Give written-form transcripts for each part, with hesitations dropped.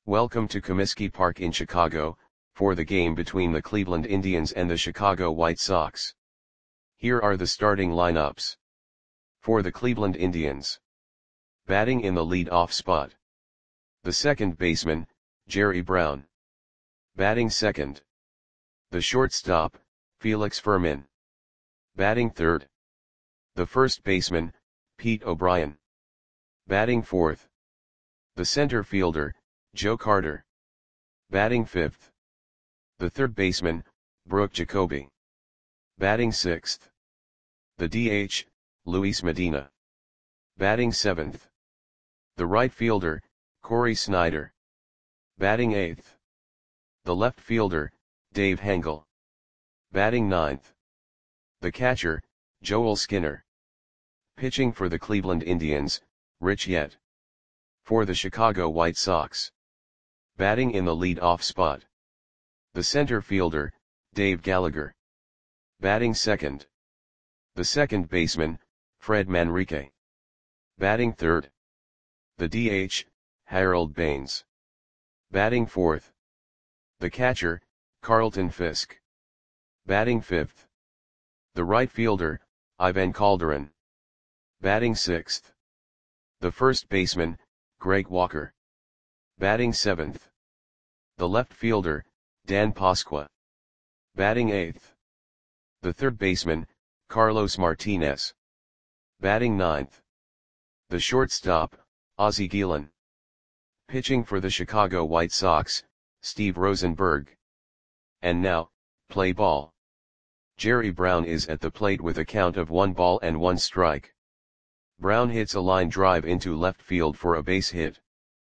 Welcome to Comiskey Park in Chicago, for the game between the Cleveland Indians and the Chicago White Sox. Here are the starting lineups. For the Cleveland Indians. Batting in the lead-off spot. The second baseman, Jerry Brown. Batting second. The shortstop, Felix Fermin. Batting third. The first baseman, Pete O'Brien. Batting fourth. The center fielder, Joe Carter. Batting fifth. The third baseman, Brooke Jacoby. Batting sixth. The DH, Luis Medina. Batting seventh. The right fielder, Corey Snyder. Batting eighth. The left fielder, Dave Hengel. Batting ninth. The catcher, Joel Skinner. Pitching for the Cleveland Indians, Rich Yett. For the Chicago White Sox. Batting in the lead-off spot. The center fielder, Dave Gallagher. Batting second. The second baseman, Fred Manrique. Batting third. The DH, Harold Baines. Batting fourth. The catcher, Carlton Fisk. Batting fifth. The right fielder, Ivan Calderon. Batting sixth. The first baseman, Greg Walker. Batting seventh. The left fielder, Dan Pasqua. Batting eighth. The third baseman, Carlos Martinez. Batting ninth. The shortstop, Ozzie Guillen. Pitching for the Chicago White Sox, Steve Rosenberg. And now, play ball. Jerry Brown is at the plate with a count of 1 strike. Brown hits a line drive into left field for a base hit.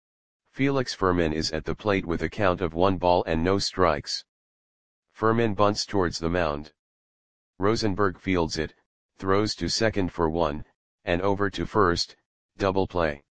Felix Fermin is at the plate with a count of 1 strikes. Fermin bunts towards the mound. Rosenberg fields it, throws to second for 1, and over to first, double play.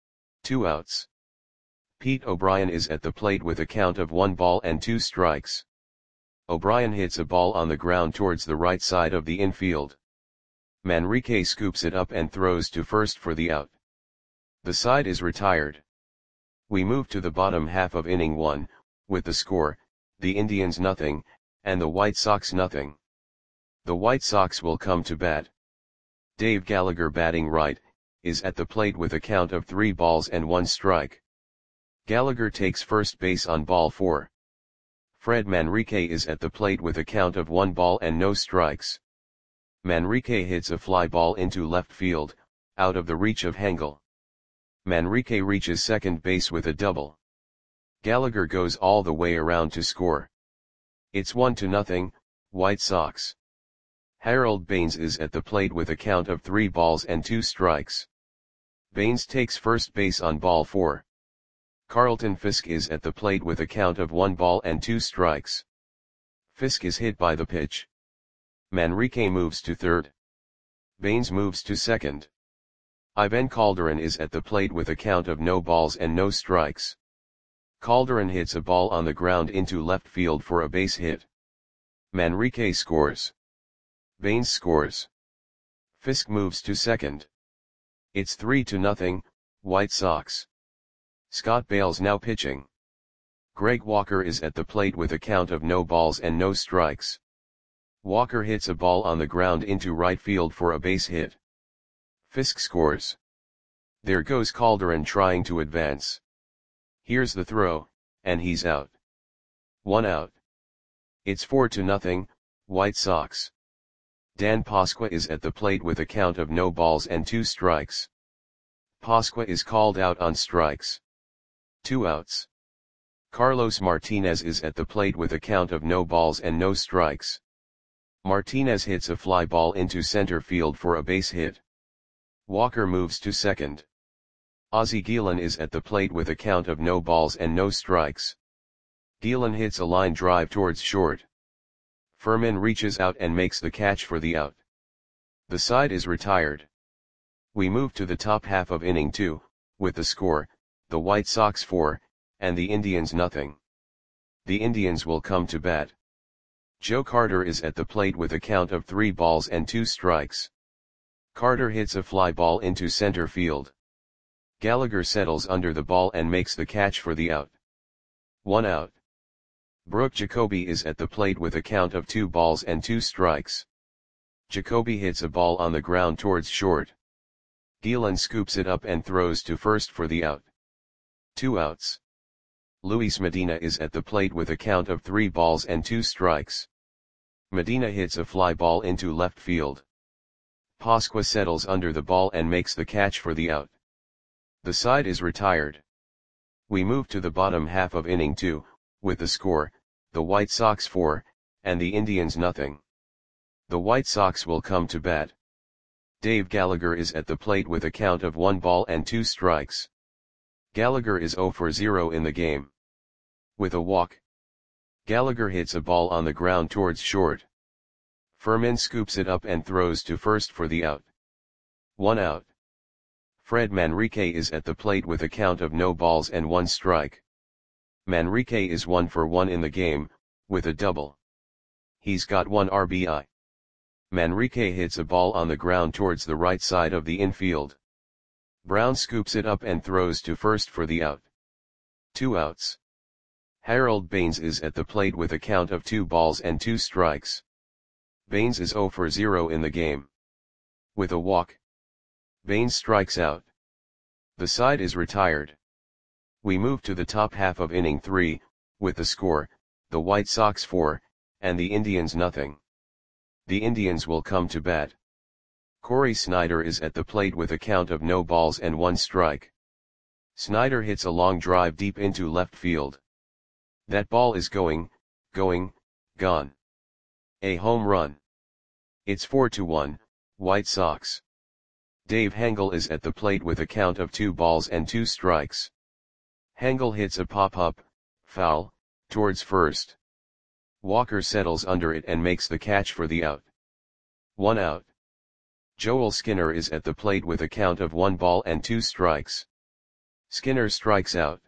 2 outs. Pete O'Brien is at the plate with a count of 1 strikes. O'Brien hits a ball on the ground towards the right side of the infield. Manrique scoops it up and throws to first for the out. The side is retired. We move to the bottom half of inning 1, with the score, the Indians nothing, and the White Sox nothing. The White Sox will come to bat. Dave Gallagher, batting right, is at the plate with a count of 3 balls and 1 strike. Gallagher takes first base on ball 4. Fred Manrique is at the plate with a count of 1 ball and no strikes. Manrique hits a fly ball into left field, out of the reach of Hengel. Manrique reaches second base with a double. Gallagher goes all the way around to score. It's 1-0, White Sox. Harold Baines is at the plate with a count of 3 balls and 2 strikes. Baines takes first base on ball 4. Carlton Fisk is at the plate with a count of 1 ball and 2 strikes. Fisk is hit by the pitch. Manrique moves to third. Baines moves to second. Ivan Calderon is at the plate with a count of no balls and no strikes. Calderon hits a ball on the ground into left field for a base hit. Manrique scores. Baines scores. Fisk moves to second. It's 3-0, White Sox. Scott Bales now pitching. Greg Walker is at the plate with a count of no balls and no strikes. Walker hits a ball on the ground into right field for a base hit. Fisk scores. There goes Calderon trying to advance. Here's the throw, and he's out. 1 out. It's 4-0, White Sox. Dan Pasqua is at the plate with a count of no balls and 2 strikes. Pasqua is called out on strikes. 2 outs. Carlos Martinez is at the plate with a count of no balls and no strikes. Martinez hits a fly ball into center field for a base hit. Walker moves to second. Ozzie Guillen is at the plate with a count of no balls and no strikes. Guillen hits a line drive towards short. Fermin reaches out and makes the catch for the out. The side is retired. We move to the top half of inning 2, with the score, the White Sox 4, and the Indians nothing. The Indians will come to bat. Joe Carter is at the plate with a count of 3 balls and 2 strikes. Carter hits a fly ball into center field. Gallagher settles under the ball and makes the catch for the out. 1 out. Brooke Jacoby is at the plate with a count of 2 balls and 2 strikes. Jacoby hits a ball on the ground towards short. Gielan scoops it up and throws to first for the out. 2 outs. Luis Medina is at the plate with a count of 3 balls and 2 strikes. Medina hits a fly ball into left field. Pasqua settles under the ball and makes the catch for the out. The side is retired. We move to the bottom half of inning 2, with the score, the White Sox 4, and the Indians nothing. The White Sox will come to bat. Dave Gallagher is at the plate with a count of 1 ball and 2 strikes. Gallagher is 0 for 0 in the game. With a walk, Gallagher hits a ball on the ground towards short. Furman scoops it up and throws to first for the out. 1 out. Fred Manrique is at the plate with a count of no balls and 1 strike. Manrique is 1 for 1 in the game, with a double. He's got 1 RBI. Manrique hits a ball on the ground towards the right side of the infield. Brown scoops it up and throws to first for the out. 2 outs. Harold Baines is at the plate with a count of 2 balls and 2 strikes. Baines is 0 for 0 in the game. With a walk, Baines strikes out. The side is retired. We move to the top half of inning 3, with the score, the White Sox 4, and the Indians nothing. The Indians will come to bat. Corey Snyder is at the plate with a count of no balls and 1 strike. Snyder hits a long drive deep into left field. That ball is gone. A home run. It's 4-1, White Sox. Dave Hengel is at the plate with a count of 2 balls and 2 strikes. Hengel hits a pop-up, foul, towards first. Walker settles under it and makes the catch for the out. 1 out. Joel Skinner is at the plate with a count of 1 ball and 2 strikes. Skinner strikes out.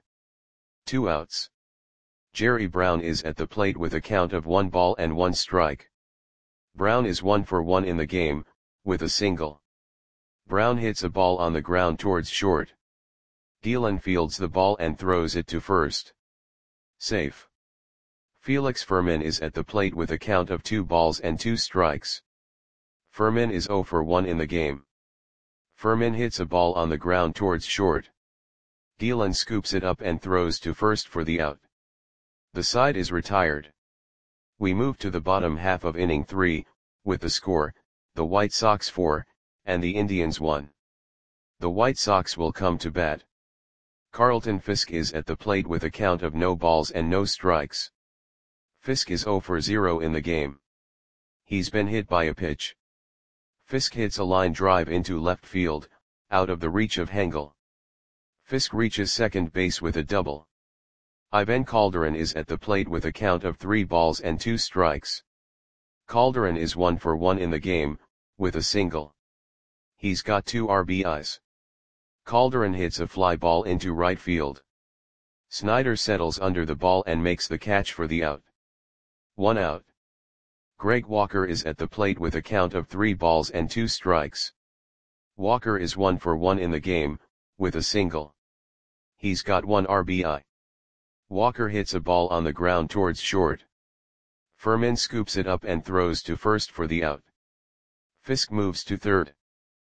2 outs. Jerry Brown is at the plate with a count of 1 ball and 1 strike. Brown is 1 for 1 in the game, with a single. Brown hits a ball on the ground towards short. Gielan fields the ball and throws it to first. Safe. Felix Furman is at the plate with a count of 2 balls and 2 strikes. Furman is 0 for 1 in the game. Furman hits a ball on the ground towards short. Gielan scoops it up and throws to first for the out. The side is retired. We move to the bottom half of inning 3, with the score, the White Sox 4, and the Indians 1. The White Sox will come to bat. Carlton Fisk is at the plate with a count of no balls and no strikes. Fisk is 0 for 0 in the game. He's been hit by a pitch. Fisk hits a line drive into left field, out of the reach of Hengel. Fisk reaches second base with a double. Ivan Calderon is at the plate with a count of 3 balls and 2 strikes. Calderon is 1 for 1 in the game, with a single. He's got 2 RBIs. Calderon hits a fly ball into right field. Snyder settles under the ball and makes the catch for the out. 1 out. Greg Walker is at the plate with a count of 3 balls and 2 strikes. Walker is 1 for 1 in the game, with a single. He's got 1 RBI. Walker hits a ball on the ground towards short. Furman scoops it up and throws to first for the out. Fisk moves to third.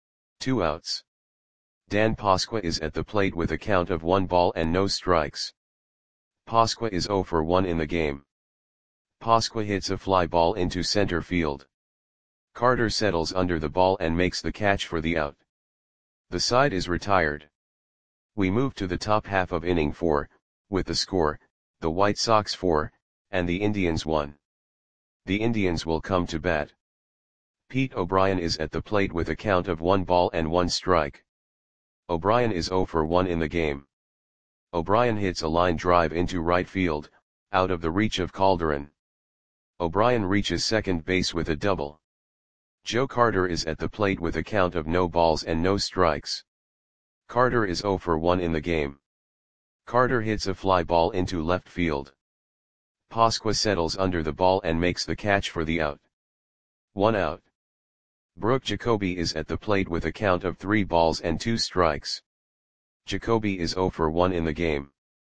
2 outs. Dan Pasqua is at the plate with a count of 1 ball and no strikes. Pasqua is 0 for 1 in the game. Pasqua hits a fly ball into center field. Carter settles under the ball and makes the catch for the out. The side is retired. We move to the top half of inning 4, with the score, the White Sox 4, and the Indians 1. The Indians will come to bat. Pete O'Brien is at the plate with a count of 1 ball and 1 strike. O'Brien is 0 for 1 in the game. O'Brien hits a line drive into right field, out of the reach of Calderon. O'Brien reaches second base with a double. Joe Carter is at the plate with a count of no balls and no strikes. Carter is 0 for 1 in the game. Carter hits a fly ball into left field. Pasqua settles under the ball and makes the catch for the out. 1 out. Brooke Jacoby is at the plate with a count of 3 balls and 2 strikes. Jacoby is 0 for 1 in the game.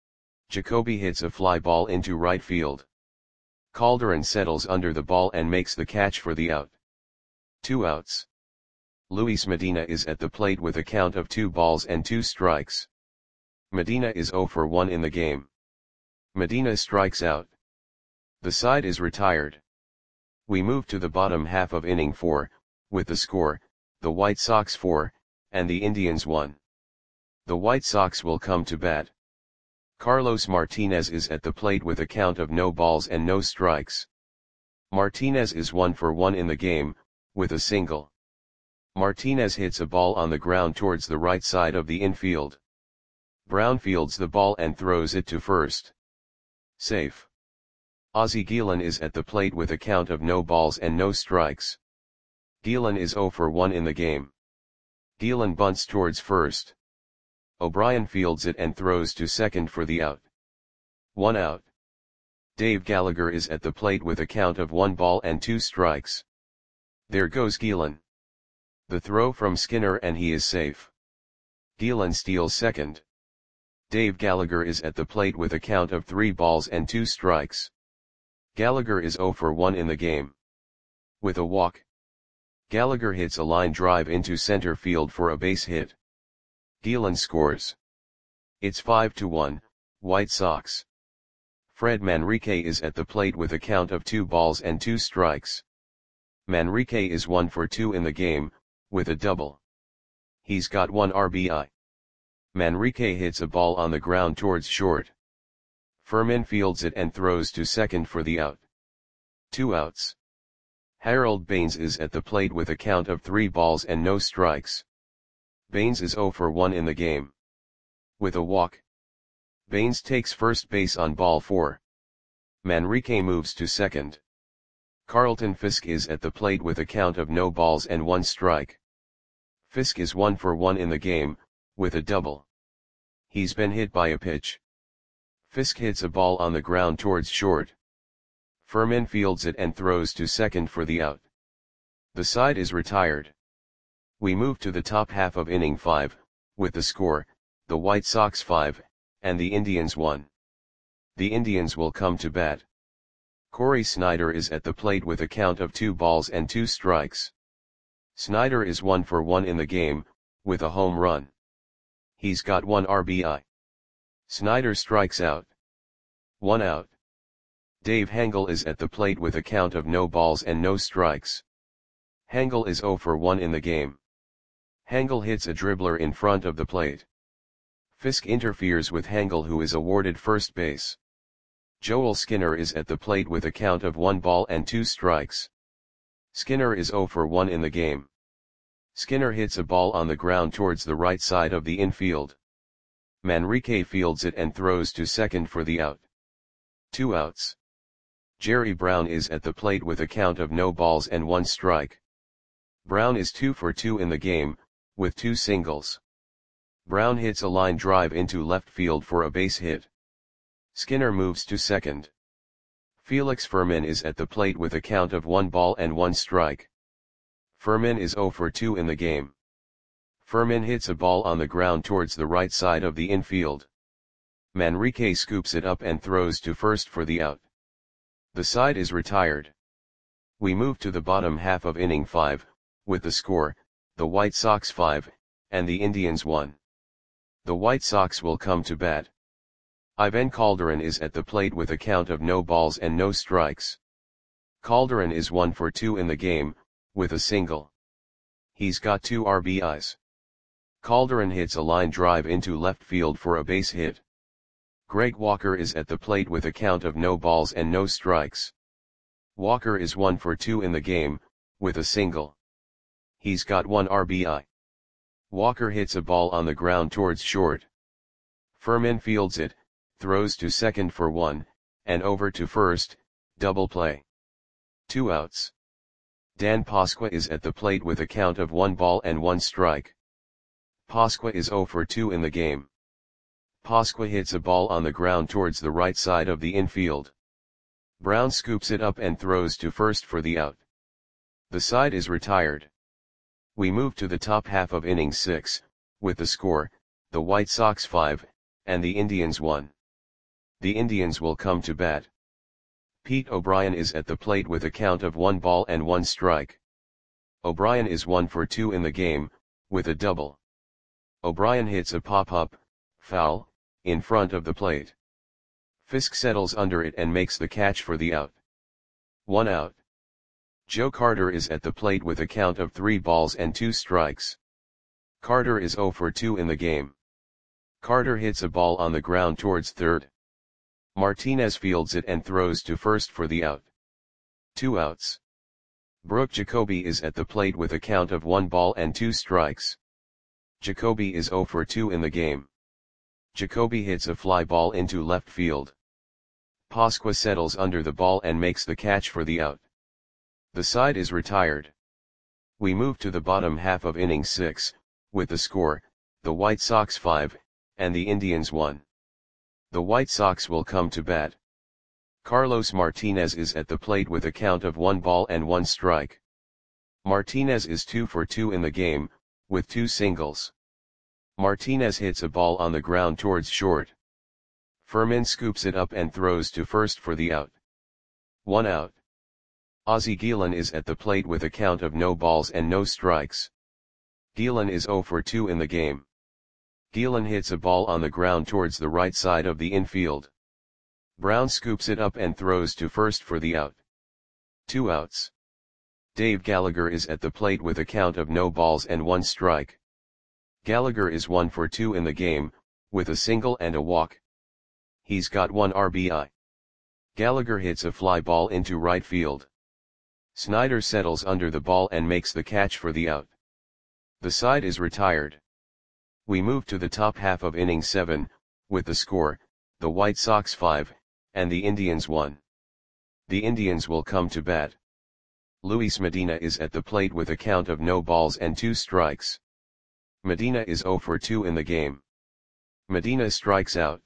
Jacoby hits a fly ball into right field. Calderon settles under the ball and makes the catch for the out. 2 outs. Luis Medina is at the plate with a count of 2 balls and 2 strikes. Medina is 0 for 1 in the game. Medina strikes out. The side is retired. We move to the bottom half of inning 4, with the score, the White Sox 4, and the Indians 1. The White Sox will come to bat. Carlos Martinez is at the plate with a count of no balls and no strikes. Martinez is 1 for 1 in the game, with a single. Martinez hits a ball on the ground towards the right side of the infield. Brown fields the ball and throws it to first. Safe. Ozzie Guillen is at the plate with a count of no balls and no strikes. Guillen is 0 for 1 in the game. Guillen bunts towards first. O'Brien fields it and throws to second for the out. 1 out. Dave Gallagher is at the plate with a count of 1 ball and 2 strikes. There goes Guillen. The throw from Skinner and he is safe. Guillen steals second. Dave Gallagher is at the plate with a count of 3 balls and 2 strikes. Gallagher is 0 for 1 in the game. With a walk. Gallagher hits a line drive into center field for a base hit. Guillen scores. It's 5-1, White Sox. Fred Manrique is at the plate with a count of 2 balls and 2 strikes. Manrique is 1 for 2 in the game, with a double. He's got 1 RBI. Manrique hits a ball on the ground towards short. Furman fields it and throws to second for the out. 2 outs. Harold Baines is at the plate with a count of 3 balls and no strikes. Baines is 0 for 1 in the game. With a walk. Baines takes first base on ball 4. Manrique moves to second. Carlton Fisk is at the plate with a count of no balls and 1 strike. Fisk is 1 for 1 in the game, with a double. He's been hit by a pitch. Fisk hits a ball on the ground towards short. Furman fields it and throws to second for the out. The side is retired. We move to the top half of inning 5, with the score, the White Sox 5, and the Indians 1. The Indians will come to bat. Corey Snyder is at the plate with a count of 2 balls and 2 strikes. Snyder is 1 for 1 in the game, with a home run. He's got 1 RBI. Snyder strikes out. 1 out. Dave Hengel is at the plate with a count of no balls and no strikes. Hengel is 0 for 1 in the game. Hengel hits a dribbler in front of the plate. Fisk interferes with Hengel, who is awarded first base. Joel Skinner is at the plate with a count of 1 ball and 2 strikes. Skinner is 0 for 1 in the game. Skinner hits a ball on the ground towards the right side of the infield. Manrique fields it and throws to second for the out. 2 outs. Jerry Brown is at the plate with a count of no balls and 1 strike. Brown is 2 for 2 in the game, with 2 singles. Brown hits a line drive into left field for a base hit. Skinner moves to second. Felix Furman is at the plate with a count of 1 ball and 1 strike. Furman is 0 for 2 in the game. Furman hits a ball on the ground towards the right side of the infield. Manrique scoops it up and throws to first for the out. The side is retired. We move to the bottom half of inning 5, with the score, the White Sox 5, and the Indians 1. The White Sox will come to bat. Ivan Calderon is at the plate with a count of no balls and no strikes. Calderon is 1 for 2 in the game, with a single. He's got 2 RBIs. Calderon hits a line drive into left field for a base hit. Greg Walker is at the plate with a count of no balls and no strikes. Walker is 1 for 2 in the game, with a single. He's got 1 RBI. Walker hits a ball on the ground towards short. Furman fields it, throws to second for 1, and over to first, double play. 2 outs. Dan Pasqua is at the plate with a count of 1 ball and 1 strike. Pasqua is 0 for 2 in the game. Pasqua hits a ball on the ground towards the right side of the infield. Brown scoops it up and throws to first for the out. The side is retired. We move to the top half of inning 6, with the score, the White Sox 5, and the Indians 1. The Indians will come to bat. Pete O'Brien is at the plate with a count of 1 ball and 1 strike. O'Brien is 1 for 2 in the game, with a double. O'Brien hits a pop-up, foul, in front of the plate. Fisk settles under it and makes the catch for the out. 1 out. Joe Carter is at the plate with a count of 3 balls and 2 strikes. Carter is 0 for 2 in the game. Carter hits a ball on the ground towards third. Martinez fields it and throws to first for the out. 2 outs. Brooke Jacoby is at the plate with a count of 1 ball and 2 strikes. Jacoby is 0 for 2 in the game. Jacoby hits a fly ball into left field. Pasqua settles under the ball and makes the catch for the out. The side is retired. We move to the bottom half of inning 6, with the score, the White Sox 5, and the Indians 1. The White Sox will come to bat. Carlos Martinez is at the plate with a count of 1 ball and 1 strike. Martinez is 2 for 2 in the game, with 2 singles. Martinez hits a ball on the ground towards short. Furman scoops it up and throws to first for the out. 1 out. Ozzie Guillen is at the plate with a count of no balls and no strikes. Guillen is 0 for 2 in the game. Guillen hits a ball on the ground towards the right side of the infield. Brown scoops it up and throws to first for the out. 2 outs. Dave Gallagher is at the plate with a count of no balls and 1 strike. Gallagher is 1 for 2 in the game, with a single and a walk. He's got 1 RBI. Gallagher hits a fly ball into right field. Snyder settles under the ball and makes the catch for the out. The side is retired. We move to the top half of inning 7, with the score, the White Sox 5, and the Indians 1. The Indians will come to bat. Luis Medina is at the plate with a count of no balls and 2 strikes. Medina is 0 for 2 in the game. Medina strikes out.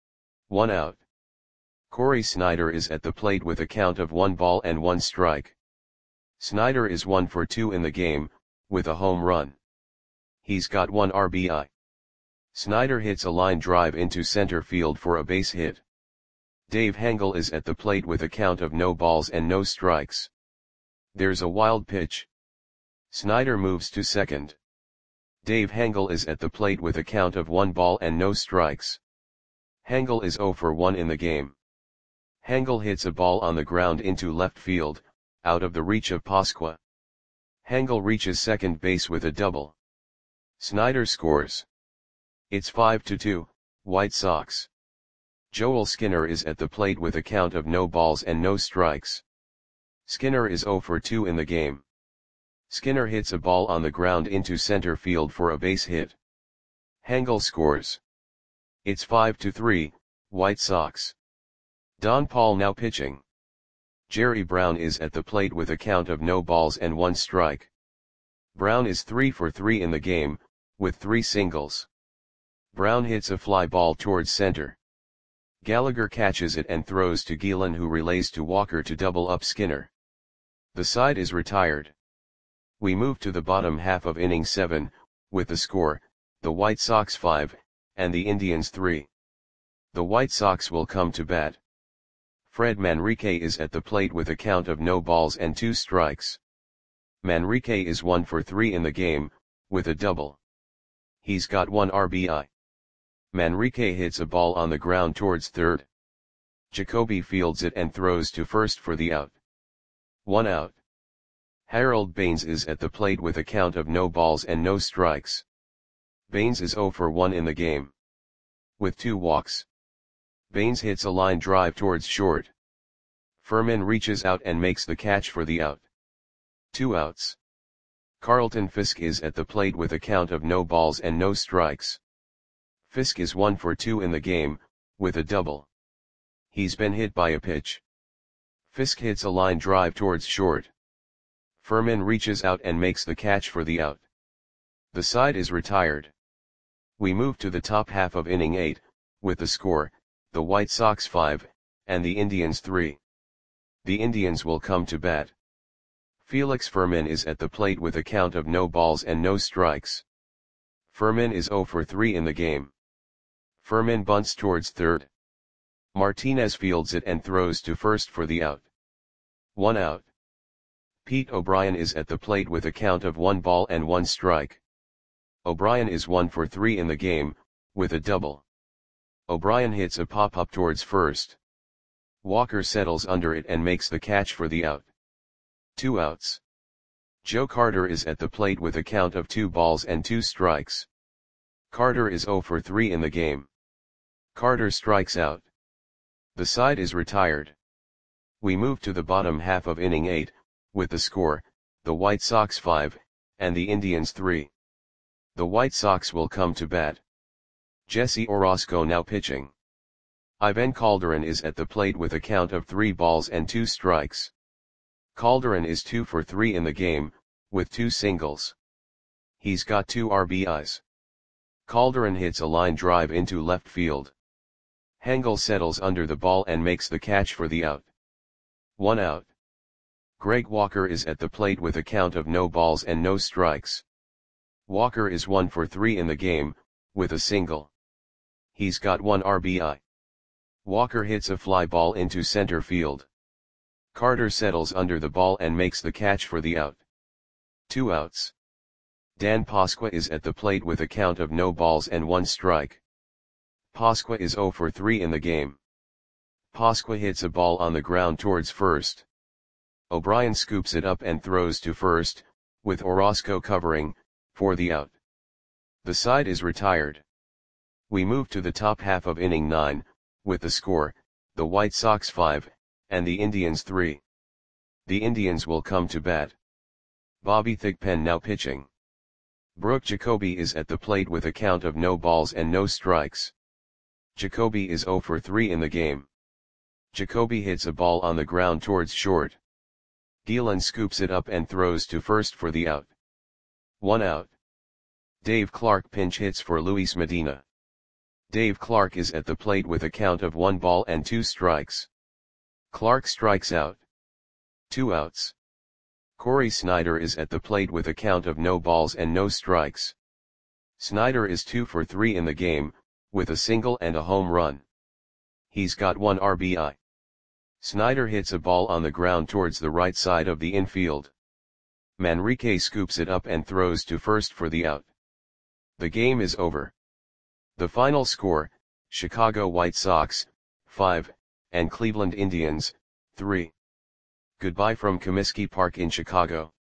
1 out. Corey Snyder is at the plate with a count of 1 ball and 1 strike. Snyder is 1 for 2 in the game, with a home run. He's got 1 RBI. Snyder hits a line drive into center field for a base hit. Dave Hengel is at the plate with a count of no balls and no strikes. There's a wild pitch. Snyder moves to second. Dave Hengel is at the plate with a count of 1 ball and no strikes. Hengel is 0 for 1 in the game. Hengel hits a ball on the ground into left field, out of the reach of Pasqua. Hengel reaches second base with a double. Snyder scores. It's 5-2, White Sox. Joel Skinner is at the plate with a count of no balls and no strikes. Skinner is 0 for 2 in the game. Skinner hits a ball on the ground into center field for a base hit. Hengel scores. It's 5-3, White Sox. Don Paul now pitching. Jerry Brown is at the plate with a count of no balls and 1 strike. Brown is 3 for 3 in the game, with 3 singles. Brown hits a fly ball towards center. Gallagher catches it and throws to Guillen, who relays to Walker to double up Skinner. The side is retired. We move to the bottom half of inning 7, with the score, the White Sox 5, and the Indians 3. The White Sox will come to bat. Fred Manrique is at the plate with a count of no balls and 2 strikes. Manrique is 1 for 3 in the game, with a double. He's got 1 RBI. Manrique hits a ball on the ground towards third. Jacoby fields it and throws to first for the out. 1 out. Harold Baines is at the plate with a count of no balls and no strikes. Baines is 0 for 1 in the game. With 2 walks. Baines hits a line drive towards short. Furman reaches out and makes the catch for the out. 2 outs. Carlton Fisk is at the plate with a count of no balls and no strikes. Fisk is 1 for 2 in the game, with a double. He's been hit by a pitch. Fisk hits a line drive towards short. Furman reaches out and makes the catch for the out. The side is retired. We move to the top half of inning 8, with the score, the White Sox 5, and the Indians 3. The Indians will come to bat. Felix Furman is at the plate with a count of no balls and no strikes. Furman is 0 for 3 in the game. Furman bunts towards third. Martinez fields it and throws to first for the out. 1 out. Pete O'Brien is at the plate with a count of 1 ball and 1 strike. O'Brien is 1 for 3 in the game, with a double. O'Brien hits a pop-up towards first. Walker settles under it and makes the catch for the out. 2 outs. Joe Carter is at the plate with a count of 2 balls and 2 strikes. Carter is 0 for 3 in the game. Carter strikes out. The side is retired. We move to the bottom half of inning 8, with the score, the White Sox 5, and the Indians 3. The White Sox will come to bat. Jesse Orosco now pitching. Ivan Calderon is at the plate with a count of 3 balls and 2 strikes. Calderon is 2 for 3 in the game, with 2 singles. He's got 2 RBIs. Calderon hits a line drive into left field. Hengel settles under the ball and makes the catch for the out. 1 out. Greg Walker is at the plate with a count of no balls and no strikes. Walker is 1 for 3 in the game, with a single. He's got 1 RBI. Walker hits a fly ball into center field. Carter settles under the ball and makes the catch for the out. 2 outs. Dan Pasqua is at the plate with a count of no balls and 1 strike. Pasqua is 0 for 3 in the game. Pasqua hits a ball on the ground towards first. O'Brien scoops it up and throws to first, with Orosco covering, for the out. The side is retired. We move to the top half of inning 9, with the score, the White Sox 5, and the Indians 3. The Indians will come to bat. Bobby Thigpen now pitching. Brooke Jacoby is at the plate with a count of no balls and no strikes. Jacoby is 0 for 3 in the game. Jacoby hits a ball on the ground towards short. Gielan scoops it up and throws to first for the out. 1 out. Dave Clark pinch hits for Luis Medina. Dave Clark is at the plate with a count of 1 ball and 2 strikes. Clark strikes out. 2 outs. Corey Snyder is at the plate with a count of no balls and no strikes. Snyder is 2 for 3 in the game, with a single and a home run. He's got 1 RBI. Snyder hits a ball on the ground towards the right side of the infield. Manrique scoops it up and throws to first for the out. The game is over. The final score, Chicago White Sox, 5, and Cleveland Indians, 3. Goodbye from Comiskey Park in Chicago.